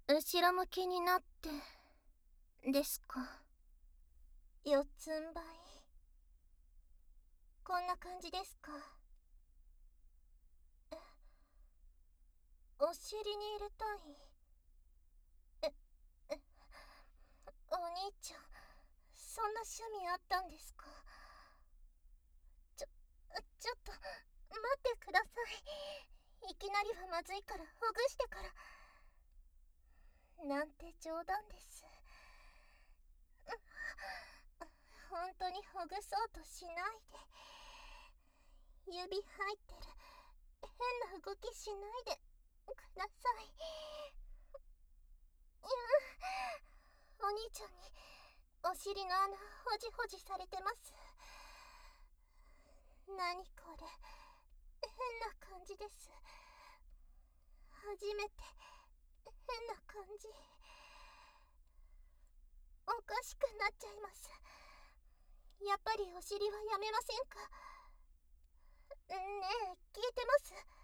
後ろ向きになってですか？四つん這い、こんな感じですか？お尻に入れたい。お兄ちゃん、そんな趣味あったんですか？ちょっと待ってください。いきなりはまずいからほぐしてから。なんて冗談です。本当にほぐそうとしないで。指入ってる。変な動きしないでください。お兄ちゃんにお尻の穴ほじほじされてます。何これ、変な感じです。初めて変な感じ。おかしくなっちゃいます。やっぱりお尻はやめませんか？ねえ、聞いてます？